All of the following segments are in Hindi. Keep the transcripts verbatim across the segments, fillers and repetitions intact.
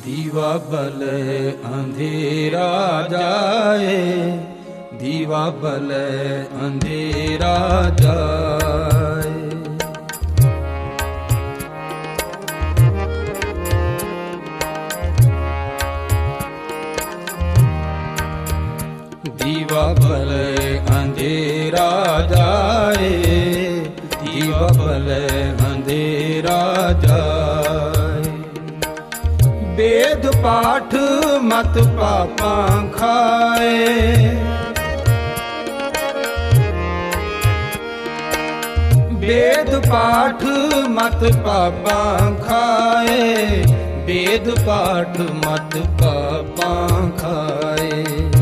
दीवा बल अंधेरा जाए, दीवा बल अंधेरा जाए। दीवा बल अंधेरा जाए, दीवा बल अंधेरा जाए। वेद पाठ मत पापा खाए, वेद पाठ मत पापा खाए, वेद पाठ मत पापा खाए।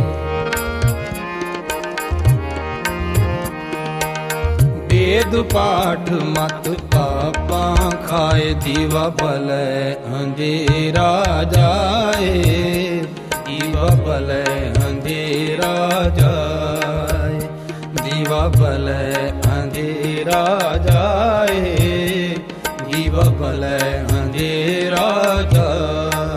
वेद पाठ मत पापा खाए, दीवा बल अंधेरा जाए, दीवा बल अंधेरा जाए। दीवा बल अंधेरा जाए, दीवा बल अंधेरा जाए।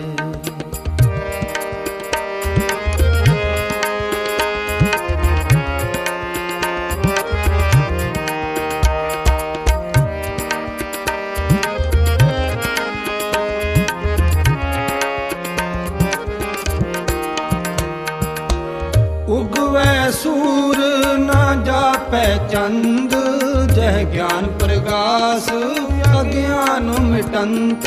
उगवै सूर न जापै चंद, जह ज्ञान प्रकाश अज्ञान मिटंत।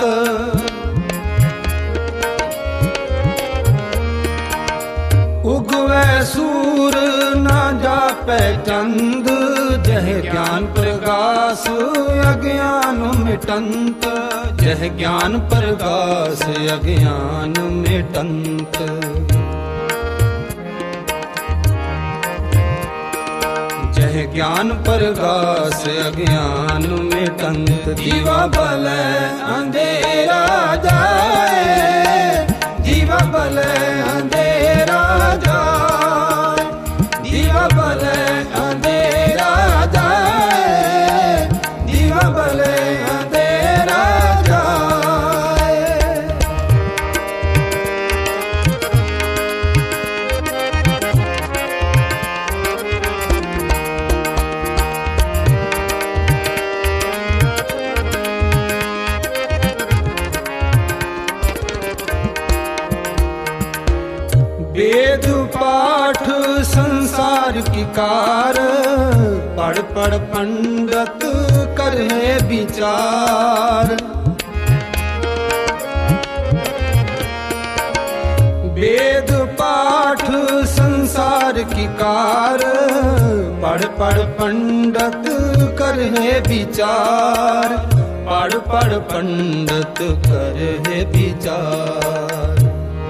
उगवै सूर न जापै चंद, जह ज्ञान प्रकाश अज्ञान मिटंत। जह ज्ञान प्रकाश अज्ञान मिटंत। जह ज्ञान प्रकाश अज्ञान मिटंत। दीवा बल अंधेरा जाए, दीवा बल अंधेरा जाए। दीवा बल अंधेरा जाए, दीवा बल अंधेरा जाए। वेद पाठ संसार की कार, पढ़ पढ़ पंडित करे विचार। वेद पाठ संसार की कार, पढ़ पढ़ पंडित करे विचार। पढ़ पढ़ पंडित करे विचार।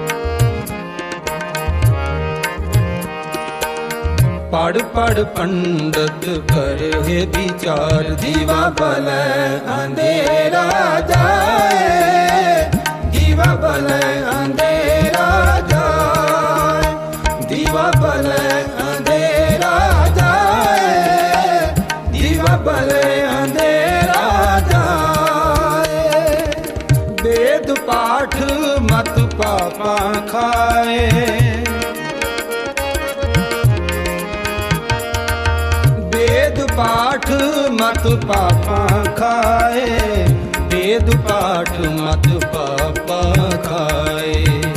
पढ़ पढ़ पंडित करे विचार। दीवा बल अंधेरा जाए, दीवा बल अंधेरा जाए। दीवा बल अंधेरा जाए, दीवा बल अंधेरा जाए। वेद पाठ मत पापा खाए, वेद पाठ मत पापा खाए। वेद पाठ मत पापा खाए।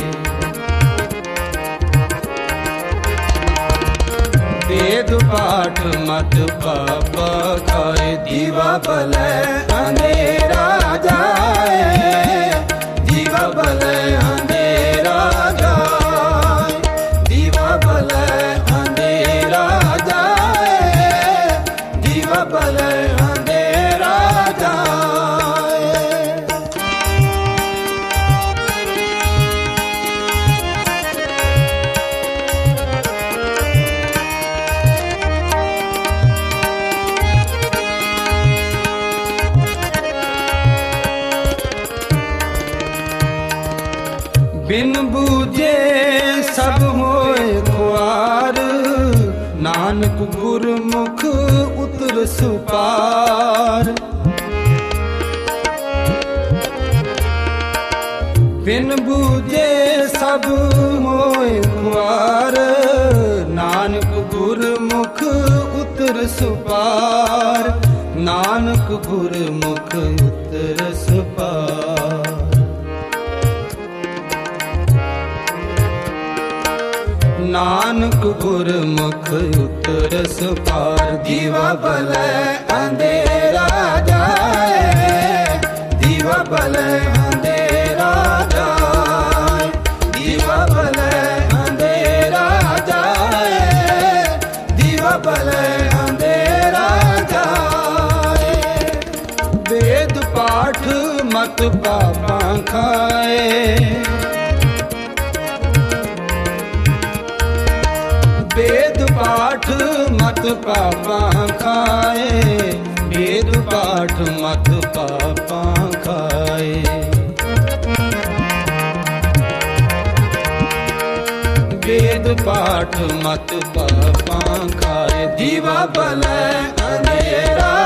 वेद पाठ मत पापा खाए। दीवा बल अंधेरा जाए, दीवा बल अंधेरा जाए। दीवा बल अंधेरा जाए, दीवा बल अंधेरा जाए। बिन बूझे सब होए खुआर, नानक गुरमुख उतर सुपार। बिन बिन बूझे सब मोए खुआर नानक गुरमुख उतर सुपार नानक गुरमुख उतर सुपार नानक गुरमुख उतर सुपार दीवा भले अंधेरा जाए दीवा भले अंधेरा जाए दीवा भले अंधेरा जाए दीवा भले अंधेरा जाए वेद पाठ मत पापा खाए वेद पाठ मत पापा खाए वेद पाठ मत पापा खाए वेद पाठ मत पापा खाए दीवा भले अंधेरा